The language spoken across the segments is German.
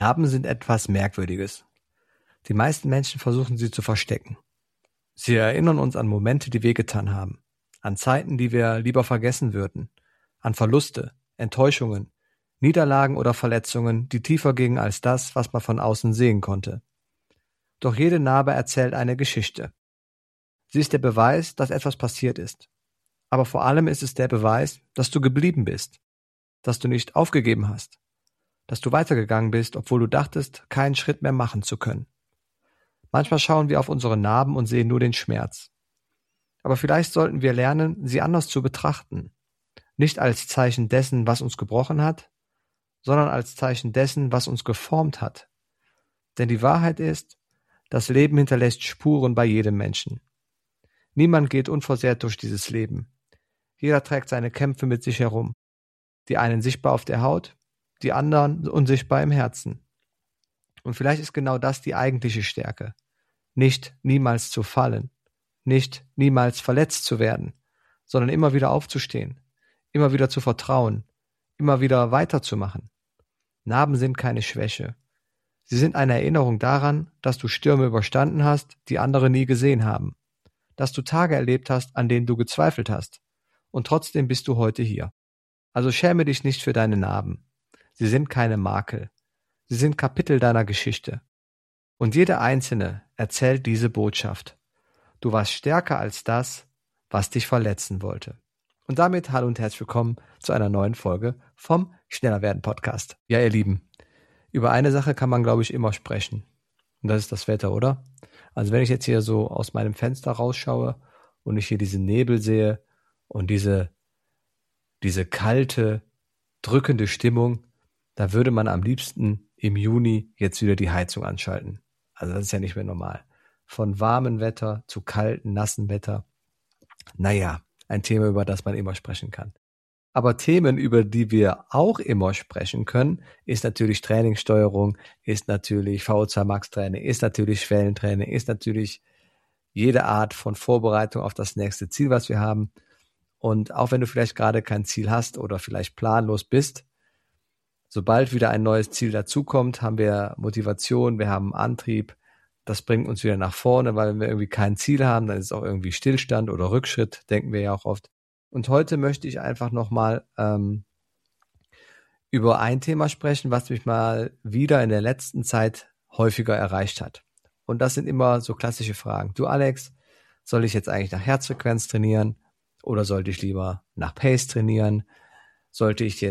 Narben sind etwas Merkwürdiges. Die meisten Menschen versuchen sie zu verstecken. Sie erinnern uns an Momente, die wehgetan haben, an Zeiten, die wir lieber vergessen würden, an Verluste, Enttäuschungen, Niederlagen oder Verletzungen, die tiefer gingen als das, was man von außen sehen konnte. Doch jede Narbe erzählt eine Geschichte. Sie ist der Beweis, dass etwas passiert ist. Aber vor allem ist es der Beweis, dass du geblieben bist, dass du nicht aufgegeben hast, dass du weitergegangen bist, obwohl du dachtest, keinen Schritt mehr machen zu können. Manchmal schauen wir auf unsere Narben und sehen nur den Schmerz. Aber vielleicht sollten wir lernen, sie anders zu betrachten. Nicht als Zeichen dessen, was uns gebrochen hat, sondern als Zeichen dessen, was uns geformt hat. Denn die Wahrheit ist, das Leben hinterlässt Spuren bei jedem Menschen. Niemand geht unversehrt durch dieses Leben. Jeder trägt seine Kämpfe mit sich herum. Die einen sichtbar auf der Haut, die anderen unsichtbar im Herzen. Und vielleicht ist genau das die eigentliche Stärke. Nicht niemals zu fallen, nicht niemals verletzt zu werden, sondern immer wieder aufzustehen, immer wieder zu vertrauen, immer wieder weiterzumachen. Narben sind keine Schwäche. Sie sind eine Erinnerung daran, dass du Stürme überstanden hast, die andere nie gesehen haben. Dass du Tage erlebt hast, an denen du gezweifelt hast. Und trotzdem bist du heute hier. Also schäme dich nicht für deine Narben. Sie sind keine Makel. Sie sind Kapitel deiner Geschichte. Und jede einzelne erzählt diese Botschaft. Du warst stärker als das, was dich verletzen wollte. Und damit hallo und herzlich willkommen zu einer neuen Folge vom Schneller werden Podcast. Ja, ihr Lieben, über eine Sache kann man, glaube ich, immer sprechen. Und das ist das Wetter, oder? Also wenn ich jetzt hier so aus meinem Fenster rausschaue und ich hier diesen Nebel sehe und diese kalte, drückende Stimmung, da würde man am liebsten im Juni jetzt wieder die Heizung anschalten. Also das ist ja nicht mehr normal. Von warmem Wetter zu kalten, nassen Wetter. Naja, ein Thema, über das man immer sprechen kann. Aber Themen, über die wir auch immer sprechen können, ist natürlich Trainingssteuerung, ist natürlich VO2 Max Training, ist natürlich Schwellentraining, ist natürlich jede Art von Vorbereitung auf das nächste Ziel, was wir haben. Und auch wenn du vielleicht gerade kein Ziel hast oder vielleicht planlos bist, sobald wieder ein neues Ziel dazukommt, haben wir Motivation, wir haben Antrieb. Das bringt uns wieder nach vorne, weil wenn wir irgendwie kein Ziel haben, dann ist es auch irgendwie Stillstand oder Rückschritt, denken wir ja auch oft. Und heute möchte ich einfach nochmal über ein Thema sprechen, was mich mal wieder in der letzten Zeit häufiger erreicht hat. Und das sind immer so klassische Fragen. Du Alex, soll ich jetzt eigentlich nach Herzfrequenz trainieren oder sollte ich lieber nach Pace trainieren? Sollte ich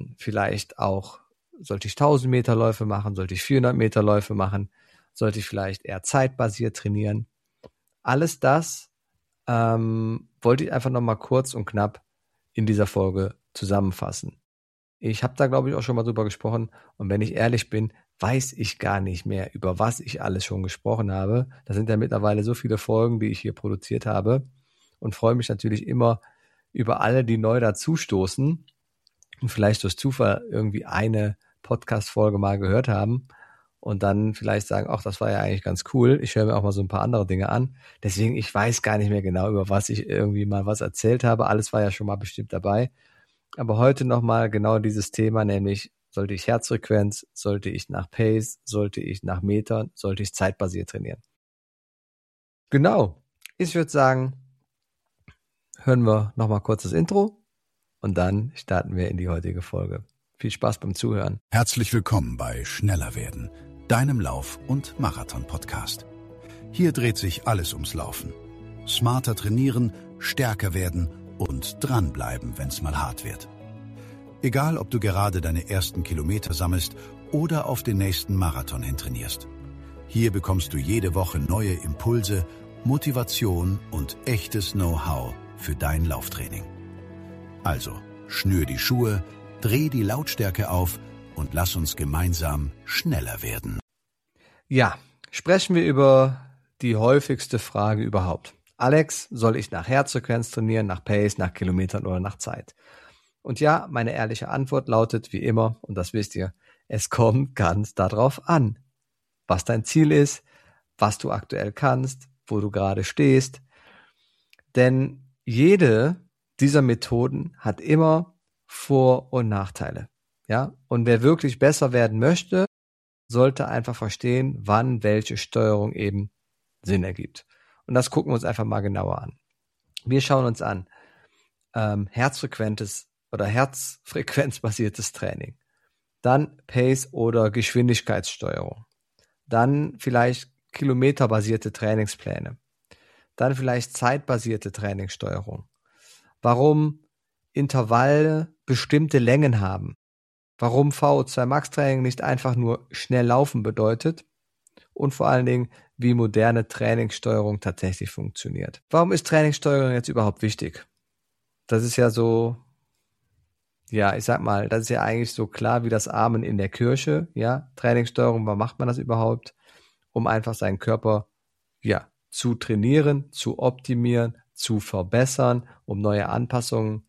1000 Meter Läufe machen? Sollte ich 400 Meter Läufe machen? Sollte ich vielleicht eher zeitbasiert trainieren? Alles das wollte ich einfach nochmal kurz und knapp in dieser Folge zusammenfassen. Ich habe da, glaube ich, auch schon mal drüber gesprochen und wenn ich ehrlich bin, weiß ich gar nicht mehr, über was ich alles schon gesprochen habe. Da sind ja mittlerweile so viele Folgen, die ich hier produziert habe und freue mich natürlich immer über alle, die neu dazustoßen und vielleicht durch Zufall irgendwie eine Podcast-Folge mal gehört haben und dann vielleicht sagen, ach, das war ja eigentlich ganz cool. Ich höre mir auch mal so ein paar andere Dinge an. Deswegen, ich weiß gar nicht mehr genau, über was ich irgendwie mal was erzählt habe. Alles war ja schon mal bestimmt dabei. Aber heute nochmal genau dieses Thema, nämlich sollte ich Herzfrequenz, sollte ich nach Pace, sollte ich nach Metern, sollte ich zeitbasiert trainieren. Genau. Ich würde sagen, hören wir nochmal kurz das Intro und dann starten wir in die heutige Folge. Viel Spaß beim Zuhören. Herzlich willkommen bei Schneller werden, deinem Lauf- und Marathon-Podcast. Hier dreht sich alles ums Laufen. Smarter trainieren, stärker werden und dranbleiben, wenn's mal hart wird. Egal, ob du gerade deine ersten Kilometer sammelst oder auf den nächsten Marathon hin trainierst. Hier bekommst du jede Woche neue Impulse, Motivation und echtes Know-how für dein Lauftraining. Also, schnür die Schuhe, dreh die Lautstärke auf und lass uns gemeinsam schneller werden. Ja, sprechen wir über die häufigste Frage überhaupt. Alex, soll ich nach Herzfrequenz trainieren, nach Pace, nach Kilometern oder nach Zeit? Und ja, meine ehrliche Antwort lautet wie immer, und das wisst ihr, es kommt ganz darauf an, was dein Ziel ist, was du aktuell kannst, wo du gerade stehst. Denn jede dieser Methoden hat immer Vor- und Nachteile. Ja? Und wer wirklich besser werden möchte, sollte einfach verstehen, wann welche Steuerung eben Sinn ergibt. Und das gucken wir uns einfach mal genauer an. Wir schauen uns an herzfrequenzbasiertes Training, dann Pace- oder Geschwindigkeitssteuerung, dann vielleicht kilometerbasierte Trainingspläne, dann vielleicht zeitbasierte Trainingssteuerung, warum Intervalle bestimmte Längen haben, warum VO2 Max Training nicht einfach nur schnell laufen bedeutet und vor allen Dingen, wie moderne Trainingssteuerung tatsächlich funktioniert. Warum ist Trainingssteuerung jetzt überhaupt wichtig? Das ist ja so, ja, ich sag mal, das ist ja eigentlich so klar wie das Amen in der Kirche, ja. Trainingssteuerung, warum macht man das überhaupt? Um einfach seinen Körper, ja, zu trainieren, zu optimieren, zu verbessern, um neue Anpassungen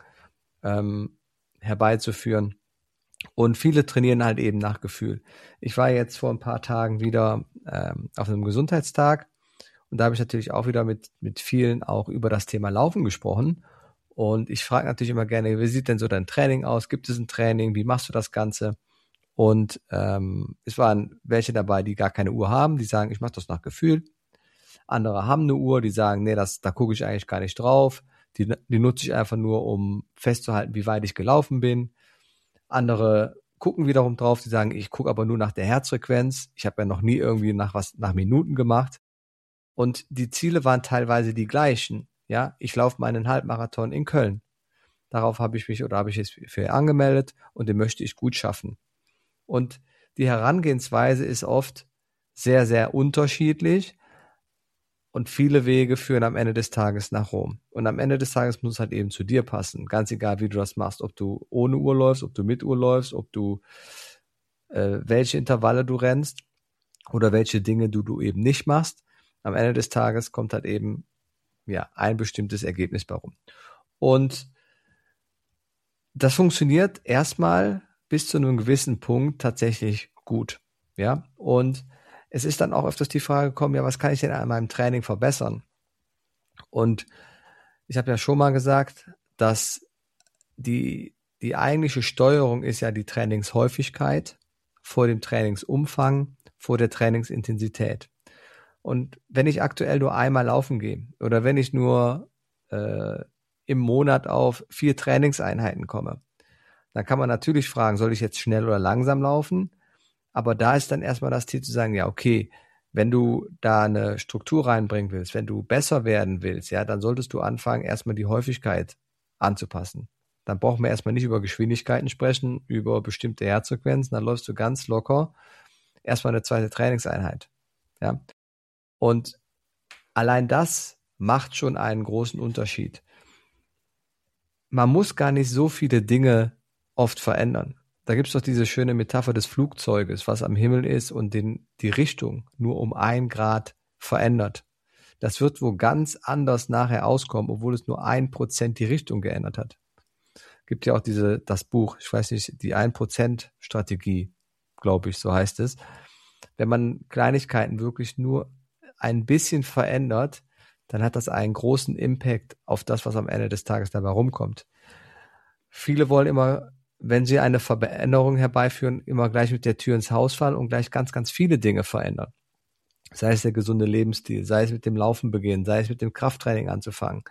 herbeizuführen. Und viele trainieren halt eben nach Gefühl. Ich war jetzt vor ein paar Tagen wieder auf einem Gesundheitstag und da habe ich natürlich auch wieder mit vielen auch über das Thema Laufen gesprochen. Und ich frage natürlich immer gerne, wie sieht denn so dein Training aus? Gibt es ein Training? Wie machst du das Ganze? Und es waren welche dabei, die gar keine Uhr haben, die sagen, ich mache das nach Gefühl. Andere haben eine Uhr, die sagen, nee, da gucke ich eigentlich gar nicht drauf. Die nutze ich einfach nur, um festzuhalten, wie weit ich gelaufen bin. Andere gucken wiederum drauf, die sagen, ich gucke aber nur nach der Herzfrequenz. Ich habe ja noch nie irgendwie nach Minuten gemacht. Und die Ziele waren teilweise die gleichen. Ja, ich laufe meinen Halbmarathon in Köln. Darauf habe ich mich jetzt für angemeldet und den möchte ich gut schaffen. Und die Herangehensweise ist oft sehr, sehr unterschiedlich und viele Wege führen am Ende des Tages nach Rom. Und am Ende des Tages muss es halt eben zu dir passen. Ganz egal, wie du das machst, ob du ohne Uhr läufst, ob du mit Uhr läufst, ob du welche Intervalle du rennst oder welche Dinge du eben nicht machst. Am Ende des Tages kommt halt eben ein bestimmtes Ergebnis bei rum. Und das funktioniert erstmal bis zu einem gewissen Punkt tatsächlich gut. Ja, und es ist dann auch öfters die Frage gekommen, ja, was kann ich denn an meinem Training verbessern? Und ich habe ja schon mal gesagt, dass die eigentliche Steuerung ist ja die Trainingshäufigkeit vor dem Trainingsumfang, vor der Trainingsintensität. Und wenn ich aktuell nur einmal laufen gehe oder wenn ich nur im Monat auf 4 Trainingseinheiten komme, dann kann man natürlich fragen, soll ich jetzt schnell oder langsam laufen? Aber da ist dann erstmal das Ziel zu sagen, ja, okay, wenn du da eine Struktur reinbringen willst, wenn du besser werden willst, ja, dann solltest du anfangen, erstmal die Häufigkeit anzupassen. Dann brauchen wir erstmal nicht über Geschwindigkeiten sprechen, über bestimmte Herzfrequenzen, dann läufst du ganz locker erstmal eine zweite Trainingseinheit. Ja. Und allein das macht schon einen großen Unterschied. Man muss gar nicht so viele Dinge oft verändern. Da gibt es doch diese schöne Metapher des Flugzeuges, was am Himmel ist und die Richtung nur um 1 Grad verändert. Das wird wo ganz anders nachher auskommen, obwohl es nur 1% die Richtung geändert hat. Gibt ja auch das Buch, ich weiß nicht, die 1%-Strategie, glaube ich, so heißt es. Wenn man Kleinigkeiten wirklich nur ein bisschen verändert, dann hat das einen großen Impact auf das, was am Ende des Tages dabei rumkommt. Viele wollen immer, wenn sie eine Veränderung herbeiführen, immer gleich mit der Tür ins Haus fallen und gleich ganz, ganz viele Dinge verändern. Sei es der gesunde Lebensstil, sei es mit dem Laufen beginnen, sei es mit dem Krafttraining anzufangen.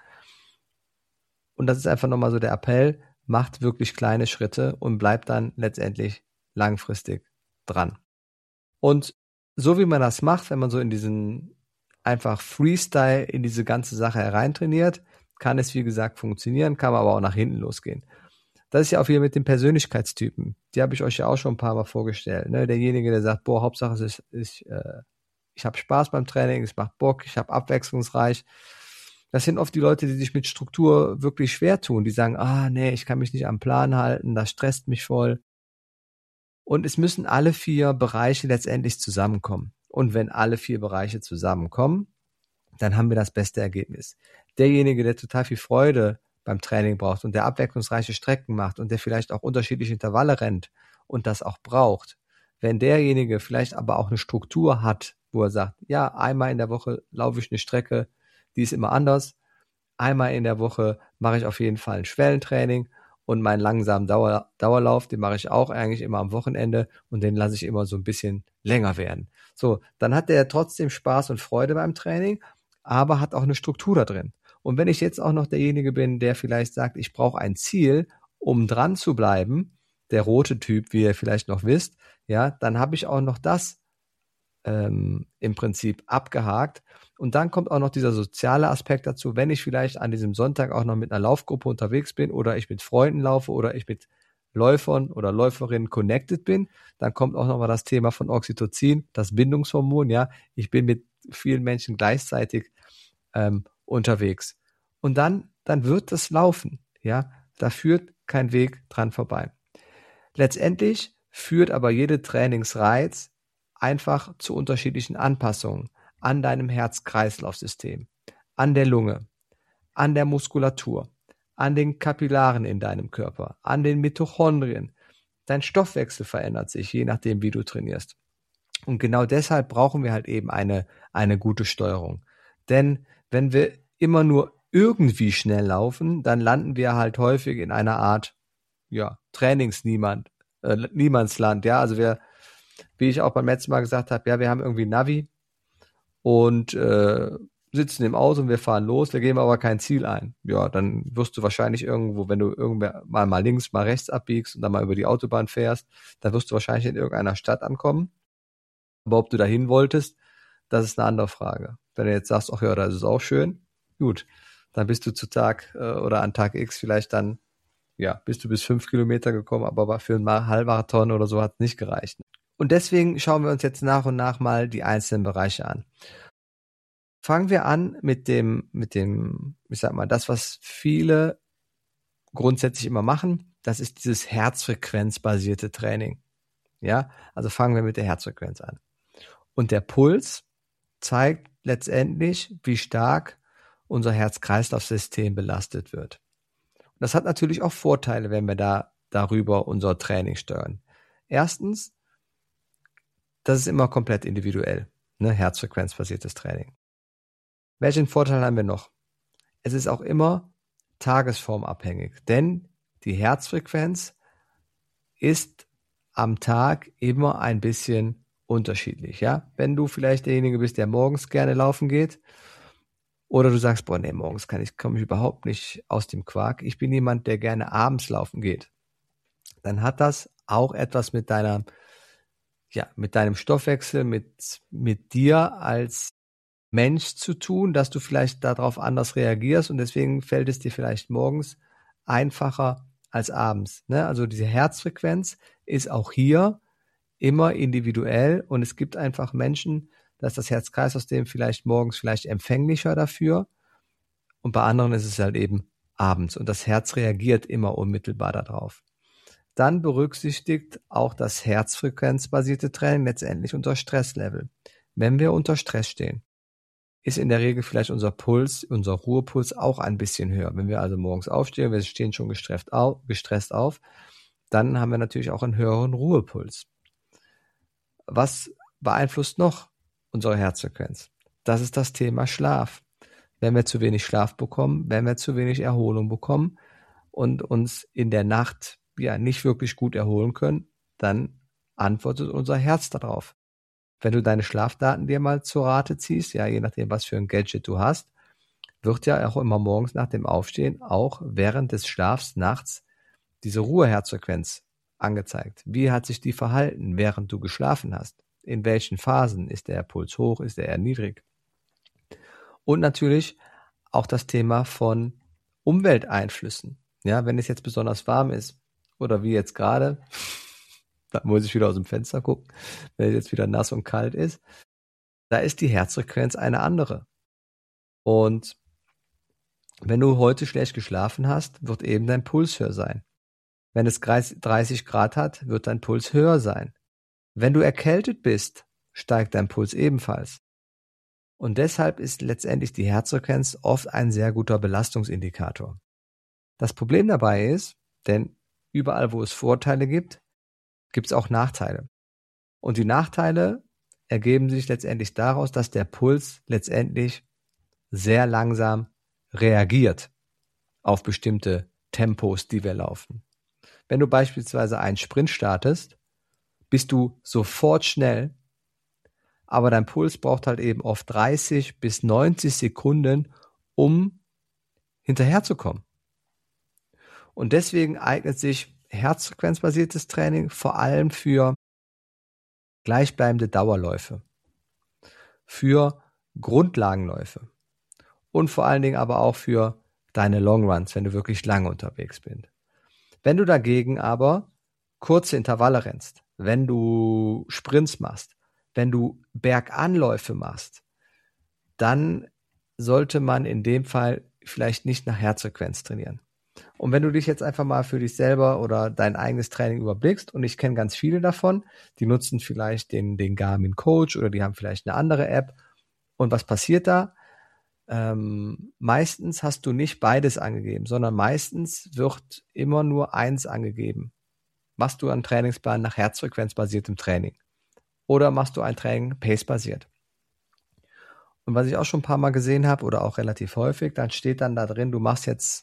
Und das ist einfach nochmal so der Appell, macht wirklich kleine Schritte und bleibt dann letztendlich langfristig dran. Und so wie man das macht, wenn man so in diesen einfach Freestyle in diese ganze Sache hereintrainiert, kann es wie gesagt funktionieren, kann aber auch nach hinten losgehen. Das ist ja auch wieder mit den Persönlichkeitstypen. Die habe ich euch ja auch schon ein paar Mal vorgestellt. Ne? Derjenige, der sagt, Hauptsache ich habe Spaß beim Training, es macht Bock, ich habe abwechslungsreich. Das sind oft die Leute, die sich mit Struktur wirklich schwer tun. Die sagen, nee, ich kann mich nicht am Plan halten, das stresst mich voll. Und es müssen alle 4 Bereiche letztendlich zusammenkommen. Und wenn alle 4 Bereiche zusammenkommen, dann haben wir das beste Ergebnis. Derjenige, der total viel Freude beim Training braucht und der abwechslungsreiche Strecken macht und der vielleicht auch unterschiedliche Intervalle rennt und das auch braucht, wenn derjenige vielleicht aber auch eine Struktur hat, wo er sagt, ja, einmal in der Woche laufe ich eine Strecke, die ist immer anders, einmal in der Woche mache ich auf jeden Fall ein Schwellentraining Und meinen langsamen Dauerlauf, den mache ich auch eigentlich immer am Wochenende und den lasse ich immer so ein bisschen länger werden. So, dann hat der trotzdem Spaß und Freude beim Training, aber hat auch eine Struktur da drin. Und wenn ich jetzt auch noch derjenige bin, der vielleicht sagt, ich brauche ein Ziel, um dran zu bleiben, der rote Typ, wie ihr vielleicht noch wisst, ja, dann habe ich auch noch das im Prinzip abgehakt. Und dann kommt auch noch dieser soziale Aspekt dazu, wenn ich vielleicht an diesem Sonntag auch noch mit einer Laufgruppe unterwegs bin oder ich mit Freunden laufe oder ich mit Läufern oder Läuferinnen connected bin, dann kommt auch nochmal das Thema von Oxytocin, das Bindungshormon, ja, ich bin mit vielen Menschen gleichzeitig unterwegs. Und dann wird das laufen, ja, da führt kein Weg dran vorbei. Letztendlich führt aber jede Trainingsreiz einfach zu unterschiedlichen Anpassungen an deinem Herz-Kreislauf-System, an der Lunge, an der Muskulatur, an den Kapillaren in deinem Körper, an den Mitochondrien. Dein Stoffwechsel verändert sich, je nachdem, wie du trainierst. Und genau deshalb brauchen wir halt eben eine gute Steuerung. Denn wenn wir immer nur irgendwie schnell laufen, dann landen wir halt häufig in einer Art, ja, Niemandsland, ja, also wie ich auch beim letzten Mal gesagt habe, ja, wir haben irgendwie ein Navi und sitzen im Auto und wir fahren los, wir geben aber kein Ziel ein. Ja, dann wirst du wahrscheinlich irgendwo, wenn du irgendwann mal links, mal rechts abbiegst und dann mal über die Autobahn fährst, dann wirst du wahrscheinlich in irgendeiner Stadt ankommen. Aber ob du dahin wolltest, das ist eine andere Frage. Wenn du jetzt sagst, ach ja, das ist auch schön, gut, dann bist du zu Tag oder an Tag X vielleicht dann, ja, bist du bis 5 Kilometer gekommen, aber für einen Halbmarathon oder so hat es nicht gereicht. Und deswegen schauen wir uns jetzt nach und nach mal die einzelnen Bereiche an. Fangen wir an mit dem, ich sag mal, das, was viele grundsätzlich immer machen, das ist dieses herzfrequenzbasierte Training. Ja, also fangen wir mit der Herzfrequenz an. Und der Puls zeigt letztendlich, wie stark unser Herz-Kreislauf-System belastet wird. Und das hat natürlich auch Vorteile, wenn wir darüber unser Training steuern. Erstens, das ist immer komplett individuell, ne? Herzfrequenzbasiertes Training. Welchen Vorteil haben wir noch? Es ist auch immer tagesformabhängig, denn die Herzfrequenz ist am Tag immer ein bisschen unterschiedlich, ja? Wenn du vielleicht derjenige bist, der morgens gerne laufen geht, oder du sagst, boah, nee, morgens komme ich überhaupt nicht aus dem Quark. Ich bin jemand, der gerne abends laufen geht. Dann hat das auch etwas mit deinem Stoffwechsel, mit dir als Mensch zu tun, dass du vielleicht darauf anders reagierst und deswegen fällt es dir vielleicht morgens einfacher als abends, ne? Also diese Herzfrequenz ist auch hier immer individuell und es gibt einfach Menschen, da ist das Herz-Kreislauf-System vielleicht morgens vielleicht empfänglicher dafür und bei anderen ist es halt eben abends und das Herz reagiert immer unmittelbar darauf. Dann berücksichtigt auch das herzfrequenzbasierte Training letztendlich unser Stresslevel. Wenn wir unter Stress stehen, ist in der Regel vielleicht unser Puls, unser Ruhepuls auch ein bisschen höher. Wenn wir also morgens aufstehen, wir stehen schon gestresst auf, dann haben wir natürlich auch einen höheren Ruhepuls. Was beeinflusst noch unsere Herzfrequenz? Das ist das Thema Schlaf. Wenn wir zu wenig Schlaf bekommen, wenn wir zu wenig Erholung bekommen und uns in der Nacht ja nicht wirklich gut erholen können, dann antwortet unser Herz darauf. Wenn du deine Schlafdaten dir mal zur Rate ziehst, ja, je nachdem, was für ein Gadget du hast, wird ja auch immer morgens nach dem Aufstehen auch während des Schlafs nachts diese Ruheherzfrequenz angezeigt. Wie hat sich die verhalten, während du geschlafen hast? In welchen Phasen? Ist der Puls hoch? Ist er eher niedrig? Und natürlich auch das Thema von Umwelteinflüssen. Ja, wenn es jetzt besonders warm ist oder wie jetzt gerade, da muss ich wieder aus dem Fenster gucken, wenn es jetzt wieder nass und kalt ist, da ist die Herzfrequenz eine andere. Und wenn du heute schlecht geschlafen hast, wird eben dein Puls höher sein. Wenn es 30 Grad hat, wird dein Puls höher sein. Wenn du erkältet bist, steigt dein Puls ebenfalls. Und deshalb ist letztendlich die Herzfrequenz oft ein sehr guter Belastungsindikator. Das Problem dabei ist, denn überall, wo es Vorteile gibt, gibt es auch Nachteile. Und die Nachteile ergeben sich letztendlich daraus, dass der Puls letztendlich sehr langsam reagiert auf bestimmte Tempos, die wir laufen. Wenn du beispielsweise einen Sprint startest, bist du sofort schnell, aber dein Puls braucht halt eben oft 30 bis 90 Sekunden, um hinterherzukommen. Und deswegen eignet sich herzfrequenzbasiertes Training vor allem für gleichbleibende Dauerläufe, für Grundlagenläufe und vor allen Dingen aber auch für deine Longruns, wenn du wirklich lange unterwegs bist. Wenn du dagegen aber kurze Intervalle rennst, wenn du Sprints machst, wenn du Berganläufe machst, dann sollte man in dem Fall vielleicht nicht nach Herzfrequenz trainieren. Und wenn du dich jetzt einfach mal für dich selber oder dein eigenes Training überblickst, und ich kenne ganz viele davon, die nutzen vielleicht den Garmin Coach oder die haben vielleicht eine andere App. Und was passiert da? Meistens hast du nicht beides angegeben, sondern meistens wird immer nur eins angegeben. Machst du einen Trainingsplan nach herzfrequenzbasiertem Training oder machst du ein Training pace-basiert? Und was ich auch schon ein paar Mal gesehen habe oder auch relativ häufig, dann steht dann da drin, du machst jetzt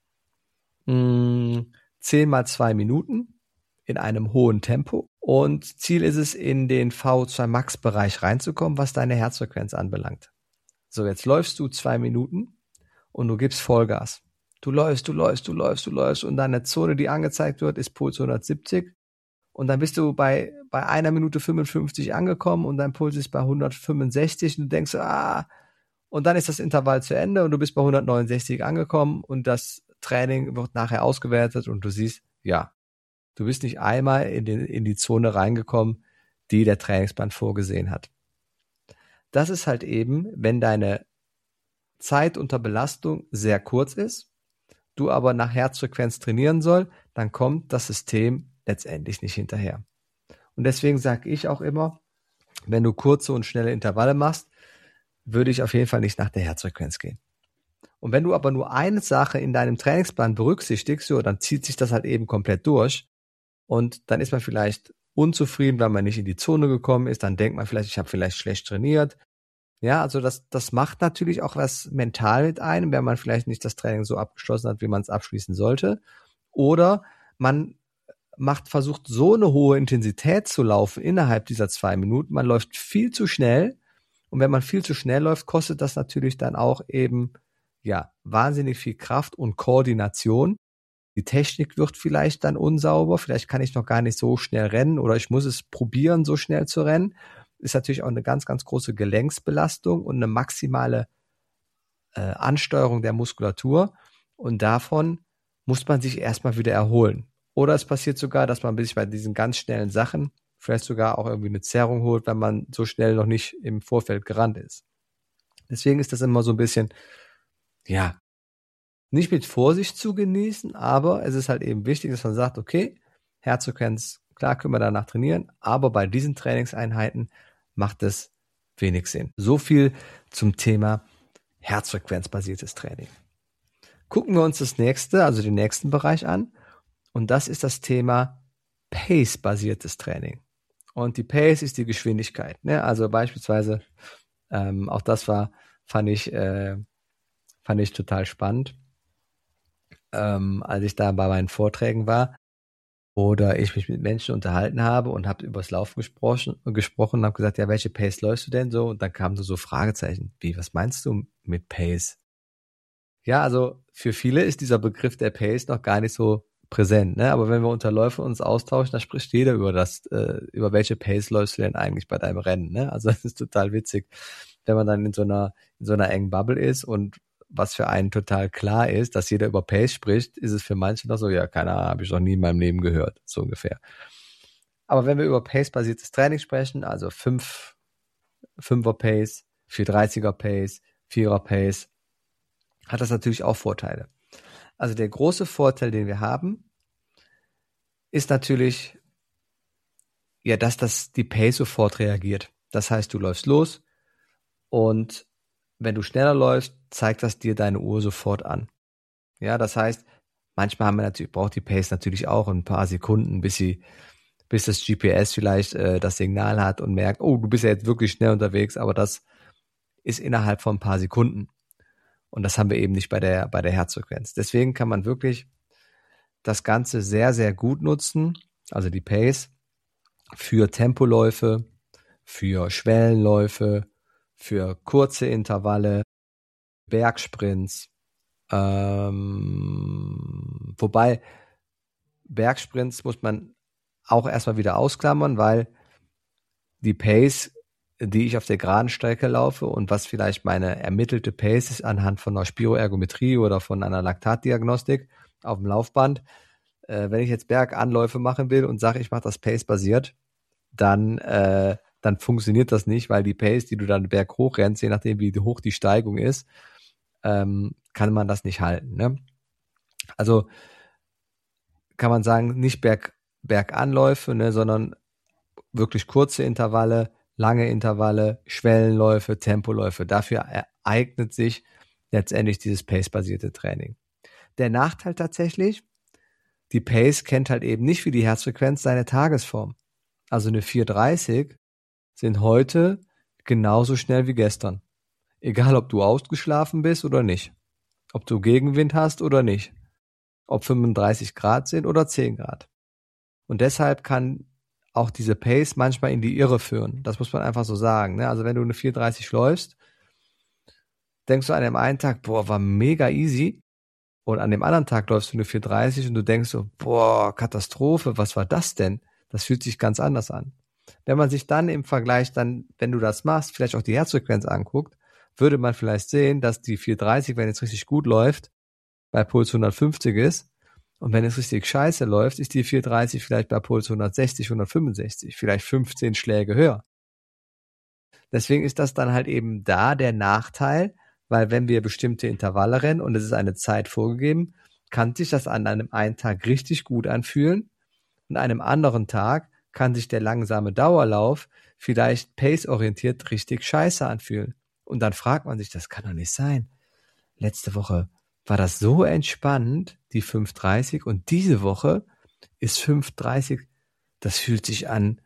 10 mal 2 Minuten in einem hohen Tempo und Ziel ist es, in den VO2 Max Bereich reinzukommen, was deine Herzfrequenz anbelangt. So, jetzt läufst du 2 Minuten und du gibst Vollgas. Du läufst und deine Zone, die angezeigt wird, ist Puls 170 und dann bist du bei 1 Minute 55 angekommen und dein Puls ist bei 165 und du denkst, und dann ist das Intervall zu Ende und du bist bei 169 angekommen und das Training wird nachher ausgewertet und du siehst, ja, du bist nicht einmal in die Zone reingekommen, die der Trainingsplan vorgesehen hat. Das ist halt eben, wenn deine Zeit unter Belastung sehr kurz ist, du aber nach Herzfrequenz trainieren soll, dann kommt das System letztendlich nicht hinterher. Und deswegen sage ich auch immer, wenn du kurze und schnelle Intervalle machst, würde ich auf jeden Fall nicht nach der Herzfrequenz gehen. Und wenn du aber nur eine Sache in deinem Trainingsplan berücksichtigst, so, dann zieht sich das halt eben komplett durch und dann ist man vielleicht unzufrieden, weil man nicht in die Zone gekommen ist, dann denkt man vielleicht, ich habe vielleicht schlecht trainiert. Ja, also das macht natürlich auch was mental mit einem, wenn man vielleicht nicht das Training so abgeschlossen hat, wie man es abschließen sollte. Oder man versucht so eine hohe Intensität zu laufen innerhalb dieser 2 Minuten. Man läuft viel zu schnell und wenn man viel zu schnell läuft, kostet das natürlich dann auch eben wahnsinnig viel Kraft und Koordination. Die Technik wird vielleicht dann unsauber, vielleicht kann ich noch gar nicht so schnell rennen oder ich muss es probieren, so schnell zu rennen. Ist natürlich auch eine ganz, ganz große Gelenksbelastung und eine maximale Ansteuerung der Muskulatur und davon muss man sich erstmal wieder erholen. Oder es passiert sogar, dass man sich bei diesen ganz schnellen Sachen vielleicht sogar auch irgendwie eine Zerrung holt, wenn man so schnell noch nicht im Vorfeld gerannt ist. Deswegen ist das immer so ein bisschen, nicht mit Vorsicht zu genießen, aber es ist halt eben wichtig, dass man sagt, okay, Herzfrequenz, klar können wir danach trainieren, aber bei diesen Trainingseinheiten macht es wenig Sinn. So viel zum Thema herzfrequenzbasiertes Training. Gucken wir uns den nächsten Bereich an und das ist das Thema Pace-basiertes Training. Und die Pace ist die Geschwindigkeit. Ne? Also beispielsweise, auch das fand ich total spannend, als ich da bei meinen Vorträgen war oder ich mich mit Menschen unterhalten habe und habe über das Laufen gesprochen und habe gesagt, ja, welche Pace läufst du denn so? Und dann kamen so Fragezeichen. Wie, was meinst du mit Pace? Ja, also für viele ist dieser Begriff der Pace noch gar nicht so präsent, ne? Aber wenn wir unter Läufern uns austauschen, dann spricht jeder über über welche Pace läufst du denn eigentlich bei deinem Rennen, ne? Also das ist total witzig, wenn man dann in so einer engen Bubble ist und was für einen total klar ist, dass jeder über Pace spricht, ist es für manche noch so, ja, keine Ahnung, habe ich noch nie in meinem Leben gehört, so ungefähr. Aber wenn wir über Pace-basiertes Training sprechen, also 5er Pace, 430er Pace, 4er Pace, hat das natürlich auch Vorteile. Also der große Vorteil, den wir haben, ist natürlich, dass die Pace sofort reagiert. Das heißt, du läufst los und wenn du schneller läufst, zeigt das dir deine Uhr sofort an. Ja, das heißt, manchmal braucht die Pace natürlich auch ein paar Sekunden, bis das GPS vielleicht das Signal hat und merkt, oh, du bist ja jetzt wirklich schnell unterwegs, aber das ist innerhalb von ein paar Sekunden. Und das haben wir eben nicht bei der Herzfrequenz. Deswegen kann man wirklich das Ganze sehr, sehr gut nutzen, also die Pace, für Tempoläufe, für Schwellenläufe, für kurze Intervalle, Bergsprints, wobei Bergsprints muss man auch erstmal wieder ausklammern, weil die Pace, die ich auf der geraden Strecke laufe und was vielleicht meine ermittelte Pace ist anhand von einer Spiroergometrie oder von einer Laktatdiagnostik auf dem Laufband, wenn ich jetzt Berganläufe machen will und sage, ich mache das Pace-basiert, dann funktioniert das nicht, weil die Pace, die du dann berghoch rennst, je nachdem wie hoch die Steigung ist, kann man das nicht halten. Ne? Also kann man sagen, nicht Berganläufe, ne, sondern wirklich kurze Intervalle, lange Intervalle, Schwellenläufe, Tempoläufe. Dafür eignet sich letztendlich dieses Pace-basierte Training. Der Nachteil tatsächlich, die Pace kennt halt eben nicht wie die Herzfrequenz seine Tagesform. Also eine 4:30 sind heute genauso schnell wie gestern. Egal, ob du ausgeschlafen bist oder nicht. Ob du Gegenwind hast oder nicht. Ob 35 Grad sind oder 10 Grad. Und deshalb kann auch diese Pace manchmal in die Irre führen. Das muss man einfach so sagen. Ne? Also wenn du eine 4:30 läufst, denkst du an dem einen Tag, boah, war mega easy. Und an dem anderen Tag läufst du eine 4:30 und du denkst so, boah, Katastrophe, was war das denn? Das fühlt sich ganz anders an. Wenn man sich dann im Vergleich dann, wenn du das machst, vielleicht auch die Herzfrequenz anguckt, würde man vielleicht sehen, dass die 4:30, wenn es richtig gut läuft, bei Puls 150 ist. Und wenn es richtig scheiße läuft, ist die 4:30 vielleicht bei Puls 160, 165, vielleicht 15 Schläge höher. Deswegen ist das dann halt eben da der Nachteil, weil wenn wir bestimmte Intervalle rennen und es ist eine Zeit vorgegeben, kann sich das an einem einen Tag richtig gut anfühlen und an einem anderen Tag kann sich der langsame Dauerlauf vielleicht pace-orientiert richtig scheiße anfühlen. Und dann fragt man sich, das kann doch nicht sein. Letzte Woche war das so entspannt, die 5:30, und diese Woche ist 5:30, das fühlt sich an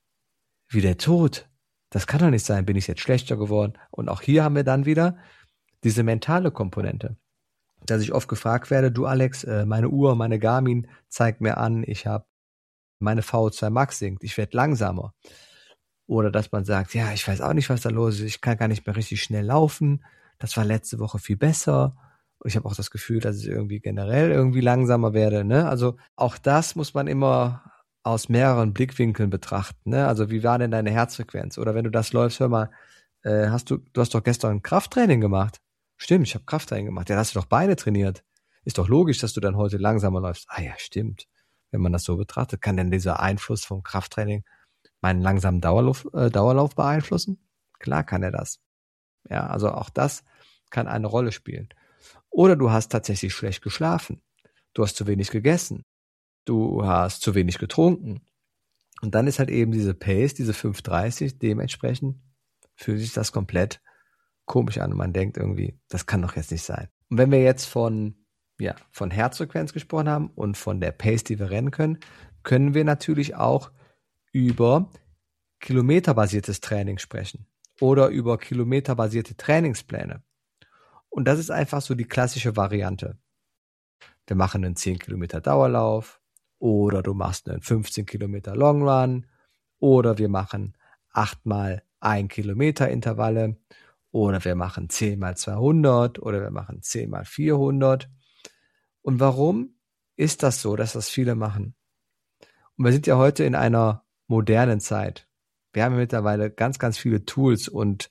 wie der Tod. Das kann doch nicht sein, bin ich jetzt schlechter geworden? Und auch hier haben wir dann wieder diese mentale Komponente, dass ich oft gefragt werde, du Alex, meine Uhr, meine Garmin zeigt mir an, ich habe meine VO2 Max sinkt, ich werde langsamer. Oder dass man sagt, ja, ich weiß auch nicht, was da los ist, ich kann gar nicht mehr richtig schnell laufen, das war letzte Woche viel besser. Und ich habe auch das Gefühl, dass ich irgendwie generell irgendwie langsamer werde. Ne? Also auch das muss man immer aus mehreren Blickwinkeln betrachten. Ne? Also wie war denn deine Herzfrequenz? Oder wenn du das läufst, hör mal, du hast doch gestern ein Krafttraining gemacht. Stimmt, ich habe Krafttraining gemacht. Ja, hast du doch beide trainiert. Ist doch logisch, dass du dann heute langsamer läufst. Ah ja, stimmt. Wenn man das so betrachtet, kann denn dieser Einfluss vom Krafttraining meinen langsamen Dauerlauf beeinflussen? Klar kann er das. Ja, also auch das kann eine Rolle spielen. Oder du hast tatsächlich schlecht geschlafen. Du hast zu wenig gegessen. Du hast zu wenig getrunken. Und dann ist halt eben diese Pace, diese 5:30, dementsprechend fühlt sich das komplett komisch an. Und man denkt irgendwie, das kann doch jetzt nicht sein. Und wenn wir jetzt von Herzfrequenz gesprochen haben und von der Pace, die wir rennen können, können wir natürlich auch über kilometerbasiertes Training sprechen oder über kilometerbasierte Trainingspläne. Und das ist einfach so die klassische Variante. Wir machen einen 10 Kilometer Dauerlauf oder du machst einen 15 Kilometer Longrun oder wir machen 8 mal 1 Kilometer Intervalle oder wir machen 10 mal 200 oder wir machen 10 mal 400. Und warum ist das so, dass das viele machen? Und wir sind ja heute in einer modernen Zeit. Wir haben mittlerweile ganz, ganz viele Tools und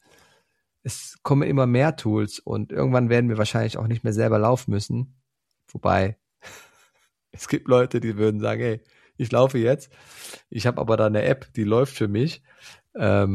es kommen immer mehr Tools und irgendwann werden wir wahrscheinlich auch nicht mehr selber laufen müssen. Wobei, es gibt Leute, die würden sagen, hey, ich laufe jetzt, ich habe aber da eine App, die läuft für mich. Das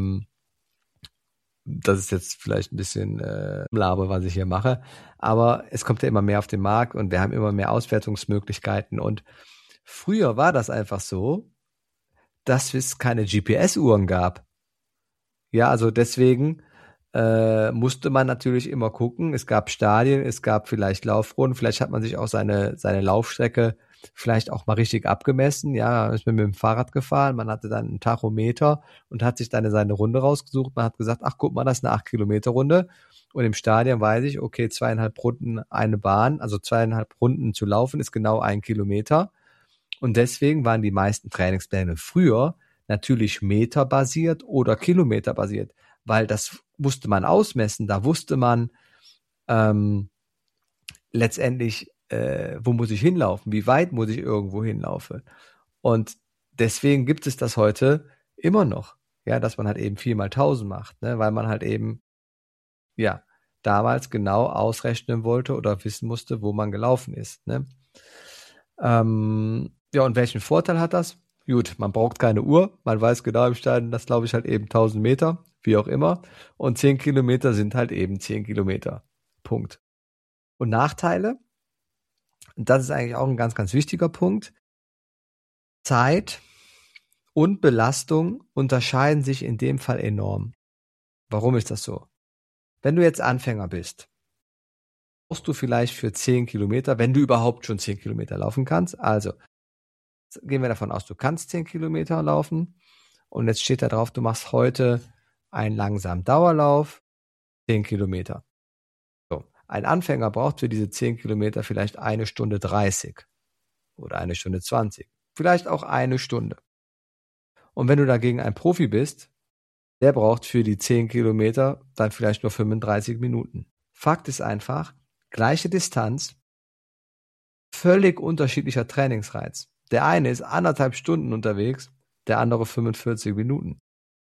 ist jetzt vielleicht ein bisschen Laber, was ich hier mache. Aber es kommt ja immer mehr auf den Markt und wir haben immer mehr Auswertungsmöglichkeiten. Und früher war das einfach so, dass es keine GPS-Uhren gab. Ja, also deswegen musste man natürlich immer gucken. Es gab Stadien, es gab vielleicht Laufrunden, vielleicht hat man sich auch seine Laufstrecke vielleicht auch mal richtig abgemessen. Ja, ist mit dem Fahrrad gefahren, man hatte dann einen Tachometer und hat sich dann seine Runde rausgesucht. Man hat gesagt, ach guck mal, das ist eine 8-Kilometer-Runde. Und im Stadion weiß ich, okay, 2,5 Runden eine Bahn, also 2,5 Runden zu laufen ist genau 1 Kilometer. Und deswegen waren die meisten Trainingspläne früher natürlich meterbasiert oder kilometerbasiert, weil das musste man ausmessen. Da wusste man letztendlich, wo muss ich hinlaufen, wie weit muss ich irgendwo hinlaufen. Und deswegen gibt es das heute immer noch, ja, dass man halt eben 4x1000 macht, ne, weil man halt eben, ja, damals genau ausrechnen wollte oder wissen musste, wo man gelaufen ist, ne. Ja, und welchen Vorteil hat das? Gut, man braucht keine Uhr, man weiß genau im Stadion, das glaube ich halt eben 1000 Meter, wie auch immer. Und 10 Kilometer sind halt eben 10 Kilometer. Punkt. Und Nachteile? Und das ist eigentlich auch ein ganz, ganz wichtiger Punkt. Zeit und Belastung unterscheiden sich in dem Fall enorm. Warum ist das so? Wenn du jetzt Anfänger bist, brauchst du vielleicht für 10 Kilometer, wenn du überhaupt schon 10 Kilometer laufen kannst, also gehen wir davon aus, du kannst 10 Kilometer laufen und jetzt steht da drauf, du machst heute einen langsamen Dauerlauf, 10 Kilometer. So, ein Anfänger braucht für diese 10 Kilometer vielleicht 1 Stunde 30 oder 1 Stunde 20, vielleicht auch 1 Stunde. Und wenn du dagegen ein Profi bist, der braucht für die 10 Kilometer dann vielleicht nur 35 Minuten. Fakt ist einfach, gleiche Distanz, völlig unterschiedlicher Trainingsreiz. Der eine ist 1,5 Stunden unterwegs, der andere 45 Minuten.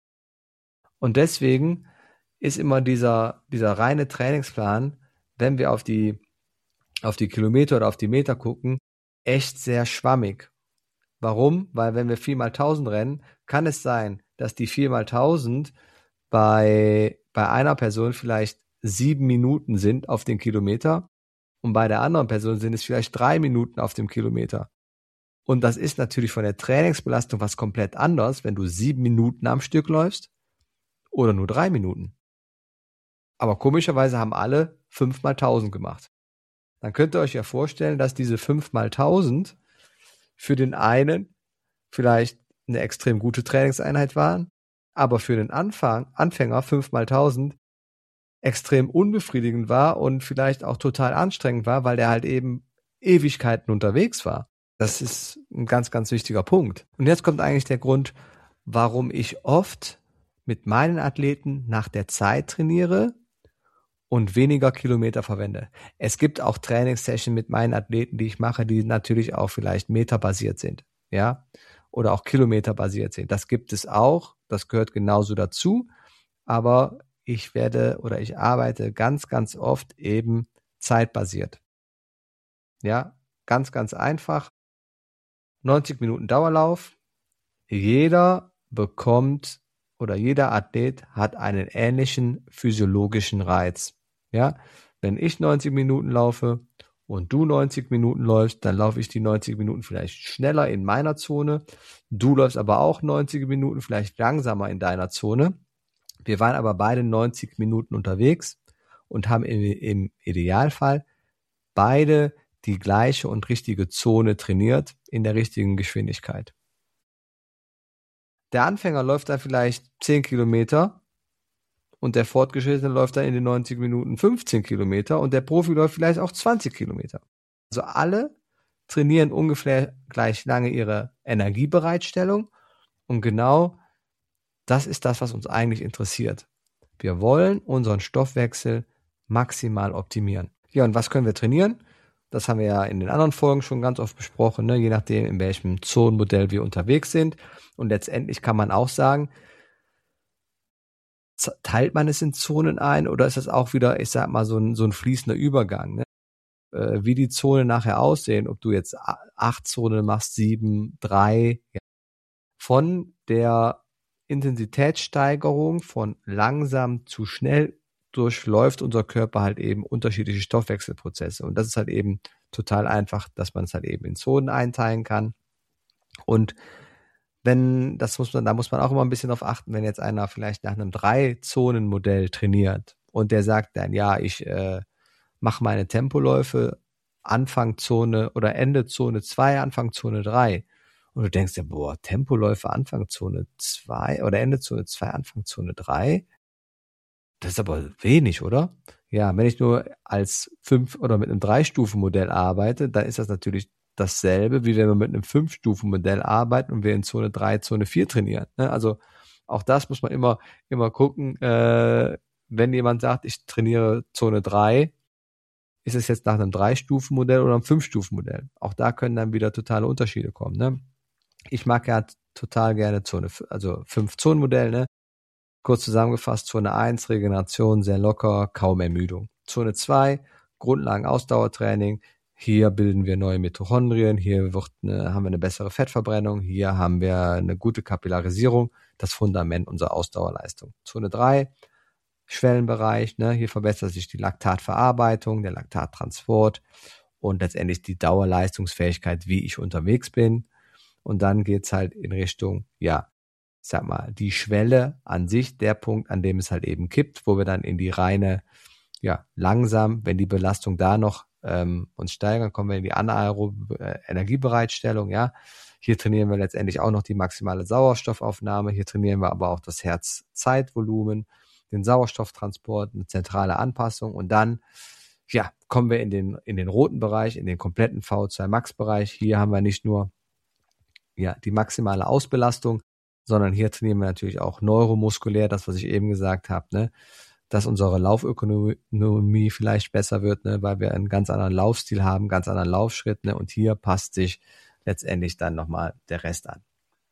Und deswegen ist immer dieser reine Trainingsplan, wenn wir auf die Kilometer oder auf die Meter gucken, echt sehr schwammig. Warum? Weil wenn wir 4x1000 rennen, kann es sein, dass die 4x1000 bei einer Person vielleicht 7 Minuten sind auf den Kilometer und bei der anderen Person sind es vielleicht 3 Minuten auf dem Kilometer. Und das ist natürlich von der Trainingsbelastung was komplett anderes, wenn du 7 Minuten am Stück läufst oder nur 3 Minuten. Aber komischerweise haben alle 5x1000 gemacht. Dann könnt ihr euch ja vorstellen, dass diese 5x1000 für den einen vielleicht eine extrem gute Trainingseinheit waren, aber für den Anfänger 5x1000 extrem unbefriedigend war und vielleicht auch total anstrengend war, weil der halt eben Ewigkeiten unterwegs war. Das ist ein ganz, ganz wichtiger Punkt. Und jetzt kommt eigentlich der Grund, warum ich oft mit meinen Athleten nach der Zeit trainiere und weniger Kilometer verwende. Es gibt auch Trainingssessions mit meinen Athleten, die ich mache, die natürlich auch vielleicht meterbasiert sind, ja, oder auch kilometerbasiert sind. Das gibt es auch, das gehört genauso dazu, aber ich arbeite ganz, ganz oft eben zeitbasiert. Ja, ganz, ganz einfach. 90 Minuten Dauerlauf. Jeder bekommt oder jeder Athlet hat einen ähnlichen physiologischen Reiz. Ja, wenn ich 90 Minuten laufe und du 90 Minuten läufst, dann laufe ich die 90 Minuten vielleicht schneller in meiner Zone. Du läufst aber auch 90 Minuten vielleicht langsamer in deiner Zone. Wir waren aber beide 90 Minuten unterwegs und haben im Idealfall beide die gleiche und richtige Zone trainiert in der richtigen Geschwindigkeit. Der Anfänger läuft da vielleicht 10 Kilometer und der Fortgeschrittene läuft dann in den 90 Minuten 15 Kilometer und der Profi läuft vielleicht auch 20 Kilometer. Also alle trainieren ungefähr gleich lange ihre Energiebereitstellung und genau das ist das, was uns eigentlich interessiert. Wir wollen unseren Stoffwechsel maximal optimieren. Ja, und was können wir trainieren? Das haben wir ja in den anderen Folgen schon ganz oft besprochen, ne? Je nachdem, in welchem Zonenmodell wir unterwegs sind. Und letztendlich kann man auch sagen, teilt man es in Zonen ein oder ist das auch wieder, ich sag mal, so ein fließender Übergang, ne? Wie die Zonen nachher aussehen, ob du jetzt 8 Zonen machst, 7, 3, ja. Von der Intensitätssteigerung von langsam zu schnell durchläuft unser Körper halt eben unterschiedliche Stoffwechselprozesse. Und das ist halt eben total einfach, dass man es halt eben in Zonen einteilen kann. Und da muss man auch immer ein bisschen drauf achten, wenn jetzt einer vielleicht nach einem 3-Zonen-Modell trainiert und der sagt dann, ja, ich mache meine Tempoläufe Anfangzone oder Ende Zone 2, Anfang Zone 3. Und du denkst dir, boah, Tempoläufe Anfang Zone 2 oder Ende Zone 2, Anfang Zone 3? Das ist aber wenig, oder? Ja, wenn ich nur als 5 oder mit einem 3-Stufen-Modell arbeite, dann ist das natürlich dasselbe, wie wenn wir mit einem 5-Stufen-Modell arbeiten und wir in Zone 3, Zone 4 trainieren. Ne? Also auch das muss man immer gucken. Wenn jemand sagt, ich trainiere Zone 3, ist es jetzt nach einem 3-Stufen-Modell oder einem 5-Stufen-Modell? Auch da können dann wieder totale Unterschiede kommen. Ne? Ich mag ja total gerne also 5-Zonen-Modell, ne? Kurz zusammengefasst, Zone 1, Regeneration, sehr locker, kaum Ermüdung. Zone 2, Grundlagen-Ausdauertraining. Hier bilden wir neue Mitochondrien, hier haben wir eine bessere Fettverbrennung, hier haben wir eine gute Kapillarisierung, das Fundament unserer Ausdauerleistung. Zone 3, Schwellenbereich, ne? Hier verbessert sich die Laktatverarbeitung, der Laktattransport und letztendlich die Dauerleistungsfähigkeit, wie ich unterwegs bin. Und dann geht's halt in Richtung, ja, ich sag mal, die Schwelle an sich, der Punkt, an dem es halt eben kippt, wo wir dann in die reine, ja, langsam, wenn die Belastung da noch uns steigern, kommen wir in die anaerobe Energiebereitstellung, ja. Hier trainieren wir letztendlich auch noch die maximale Sauerstoffaufnahme, hier trainieren wir aber auch das Herzzeitvolumen, den Sauerstofftransport, eine zentrale Anpassung und dann, ja, kommen wir in den roten Bereich, in den kompletten VO2 Max Bereich. Hier haben wir nicht nur, ja, die maximale Ausbelastung, sondern hier trainieren wir natürlich auch neuromuskulär, das, was ich eben gesagt habe, ne, dass unsere Laufökonomie vielleicht besser wird, ne, weil wir einen ganz anderen Laufstil haben, ganz anderen Laufschritt, ne, und hier passt sich letztendlich dann nochmal der Rest an.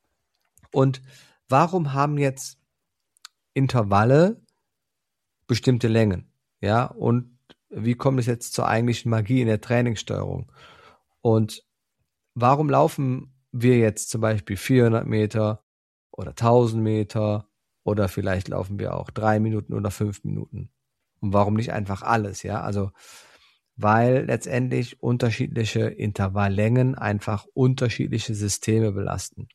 Und warum haben jetzt Intervalle bestimmte Längen? Ja, und wie kommt es jetzt zur eigentlichen Magie in der Trainingssteuerung? Und warum laufen wir jetzt zum Beispiel 400 Meter oder 1000 Meter oder vielleicht laufen wir auch 3 Minuten oder 5 Minuten? Und warum nicht einfach alles? Ja, also weil letztendlich unterschiedliche Intervalllängen einfach unterschiedliche Systeme belasten.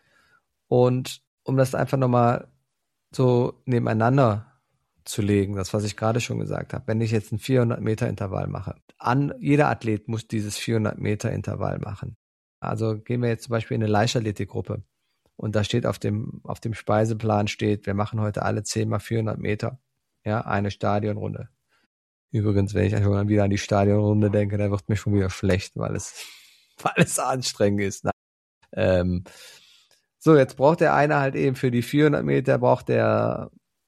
Und um das einfach nochmal so nebeneinander zu legen, das, was ich gerade schon gesagt habe, wenn ich jetzt ein 400 Meter Intervall mache, jeder Athlet muss dieses 400 Meter Intervall machen. Also gehen wir jetzt zum Beispiel in eine Leichtathletikgruppe und da steht auf dem Speiseplan steht, wir machen heute alle 10 mal 400 Meter, ja, eine Stadionrunde. Übrigens, wenn ich schon wieder an die Stadionrunde denke, da wird mir schon wieder schlecht, weil es anstrengend ist. So, jetzt braucht der eine halt eben für die 400 Meter braucht der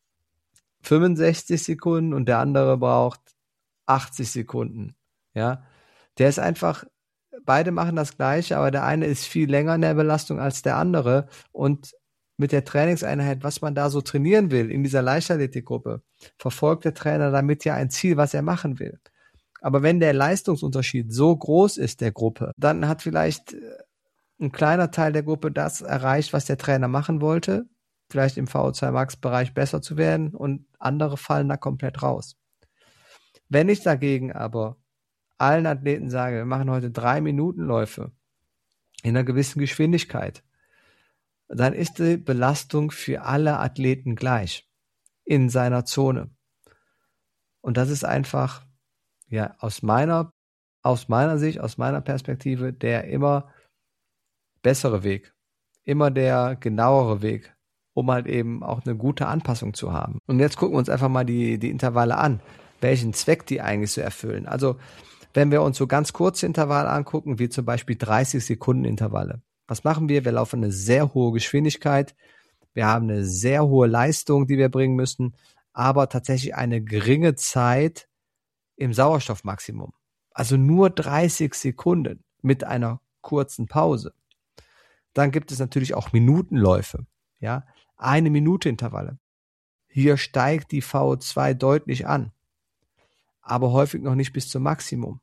65 Sekunden und der andere braucht 80 Sekunden. Ja, der ist einfach, beide machen das Gleiche, aber der eine ist viel länger in der Belastung als der andere und mit der Trainingseinheit, was man da so trainieren will in dieser Leichtathletikgruppe, verfolgt der Trainer damit ja ein Ziel, was er machen will. Aber wenn der Leistungsunterschied so groß ist der Gruppe, dann hat vielleicht ein kleiner Teil der Gruppe das erreicht, was der Trainer machen wollte, vielleicht im VO2 Max Bereich besser zu werden und andere fallen da komplett raus. Wenn ich dagegen aber allen Athleten sage, wir machen heute 3-Minuten-Läufe in einer gewissen Geschwindigkeit, dann ist die Belastung für alle Athleten gleich in seiner Zone. Und das ist einfach, ja, aus meiner Sicht, aus meiner Perspektive, der immer bessere Weg, immer der genauere Weg, um halt eben auch eine gute Anpassung zu haben. Und jetzt gucken wir uns einfach mal die Intervalle an, welchen Zweck die eigentlich so erfüllen. Also wenn wir uns so ganz kurze Intervalle angucken, wie zum Beispiel 30-Sekunden-Intervalle. Was machen wir? Wir laufen eine sehr hohe Geschwindigkeit. Wir haben eine sehr hohe Leistung, die wir bringen müssen, aber tatsächlich eine geringe Zeit im Sauerstoffmaximum. Also nur 30 Sekunden mit einer kurzen Pause. Dann gibt es natürlich auch Minutenläufe. Ja, 1 Minute Intervalle. Hier steigt die VO2 deutlich an, aber häufig noch nicht bis zum Maximum.